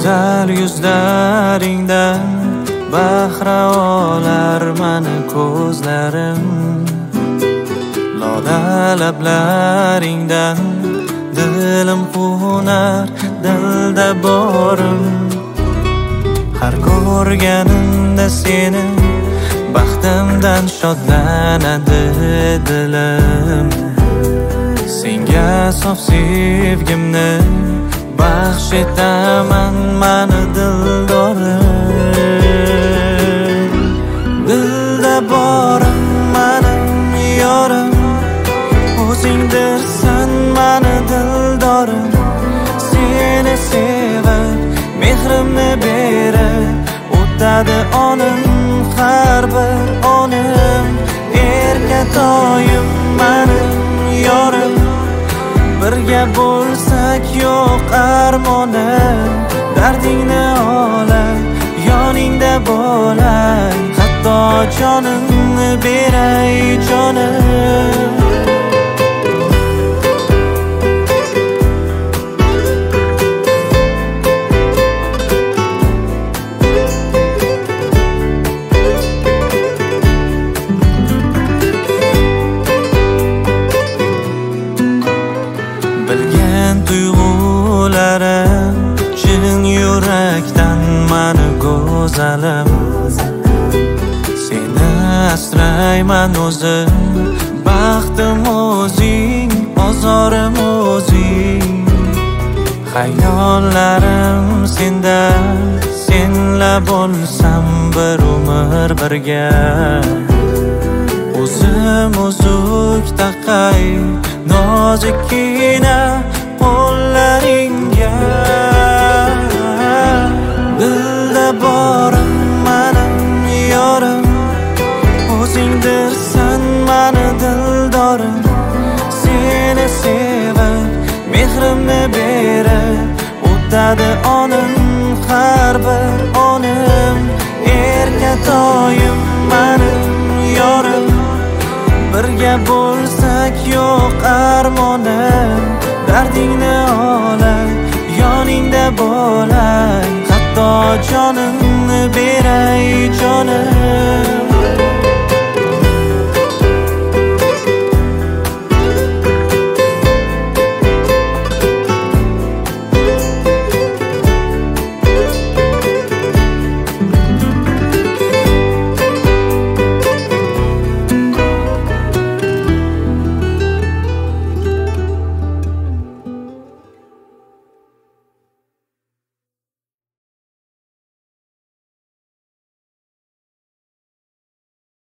go'zal yuzlaringdan bahra olar mani ko'zlarim, lola lablaringdan dilim qo'nar dilda borim. Har ko'rganimda seni baxtimdan shodlanadi dilim. Senga sof sevgimni baxsh etaman mani dildorim. Dilda borim mening yorim, o'zingdirsan mani dildorim. Seni sevib mehrimni berib o'tadi onim, har bir onim. Erkatoyim mening yorim, birga bo'lsak yo'q armonim. Dardingni olay, yoningda bo'lay, hatto jonimni beray jonim. Bilgan tuyg'ularim chin yurakdan mani go'zalim. Seni asrayman o'zim, baxtim o'zing, ozorim o'zing. Xayollarim senda, senla bo'lsam bir umr birga. O'zim uzuk taqay nozikkina qo'llaringga. Dilda borim mening yorim, o'zingdirsan mani dildorim. Seni sevib mehrimni berib o'tadi onim, har bir onim. Erkatoyim mening yorim, birga bo'lsak yo'q armonim. Dardingni olay, yoningda bo'lay, hatto jonimni beray jonim.